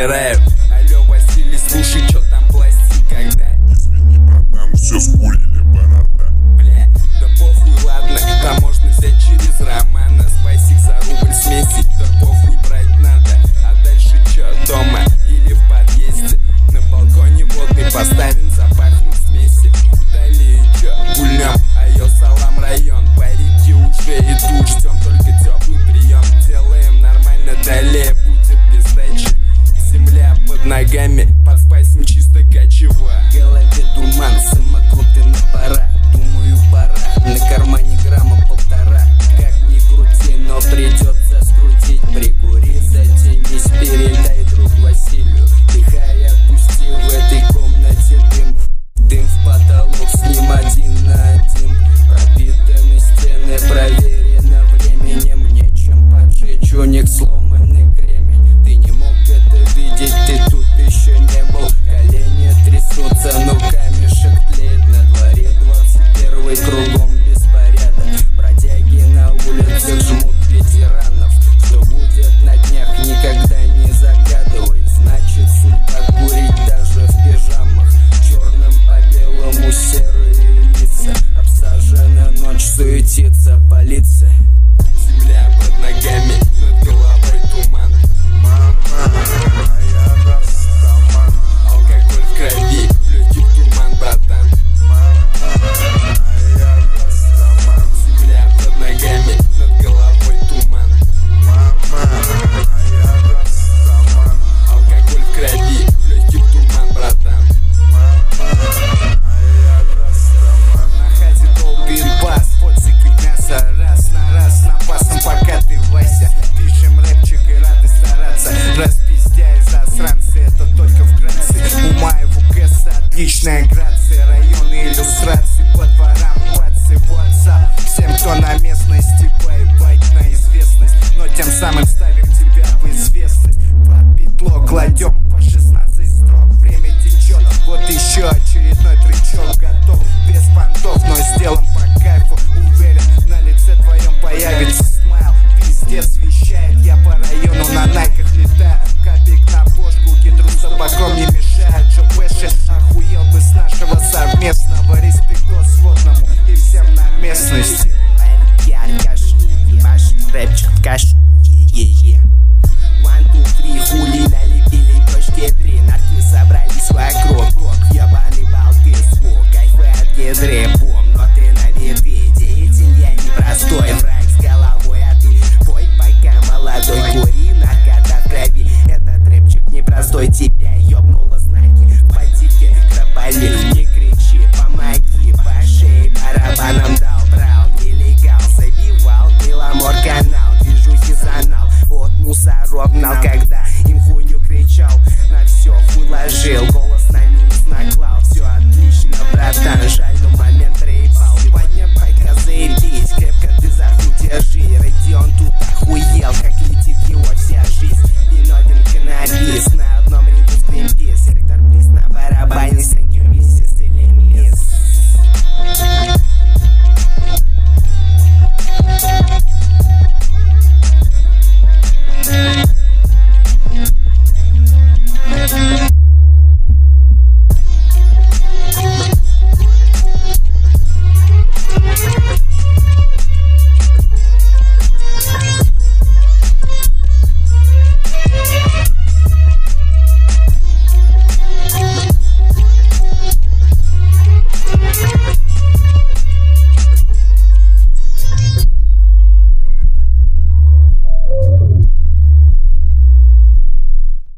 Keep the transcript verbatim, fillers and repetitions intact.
собираю. Алло, Василий, слушай, чё там пластик, когда? Извини, братан, все скурили, борода. Бля, да похуй, ладно, там можно взять через Романа. Спайсик за рубль смеси, да похуй, брать надо. А дальше чё, дома или в подъезде? На балконе водный поставим, запахнет смеси. Далее чё, гульнем, айо, салам, район. Парики уже идут, ждем только теплый прием. Делаем нормально, далее будет без дачи. Земля под ногами, под спайсом чисто качево. В голове дурман, самокруты на пора. Думаю, пора, на кармане грамма полтора. Как ни крути, но придется скрутить. Прикури, затянись, передай друг Василию. Дыхай, опусти в этой комнате дым. Дым в потолок, с ним один на один. Пропитаны стены, проверено временем. Нечем поджечь, у них сломанный кремень. Ты не мог это видеть, ты тут еще не был. Колени трясутся, но камешек тлеет. На дворе двадцать первый, кругом беспорядок. Бродяги на улицах жмут ветеранов. Что будет на днях, никогда не загадывай. Значит, судьба курить даже в пижамах. Черным по белому серые лица. Обсажена ночь, суетится полиция. Земля под ногами, над головой туман. Мама, а я растаман. Алкоголь в крови, легкий туман, братан. Мама, а я растаман. Земля под ногами, над головой туман. Мама, а я растаман. Алкоголь в крови, легкий туман, братан. Мама, а я растаман. На хате долбит бас, подсыки в мясо. Раз на раз, с напасом покатывайся. Пишем рэпчик и рады стараться. Распиздяй засранцы, это только вкратце. У моего кэса отличная грация. Районы иллюстрации по дворам, бацы, WhatsApp. Всем, кто на местности, поебать на известность. Но тем самым ставим тебя в известность. Под петло кладем по шестнадцать строк. Время течет, вот еще очередной трючок. Готов, без понтов, но сделан по кайфу. Уверен, на лице твоем появится смайл. Пиздец вещает, я по району на найках летаю. Копейк на бошку, гидру с табаком не мешает. ЖПши, охуел бы с нашего совместного. Респектос сводному и всем на местности. Ваш рэпчик каш. Е-е-е. One, two, three, хули налепили точки три. Нарки собрались вокруг. Ебаный балты, звук, кайфы от гидры. Бум, но ты на виды. Деятель я непростой, враг с головой. А ты бой пока молодой. Кури, наркота в крови. Этот рэпчик непростой, тебя ёбнуло знаки. В потике крополи, не кричи, помоги. По шее барабаном дал, брал, нелегал. Забивал, Беломор канал, движухи занал. От мусоров гнал, когда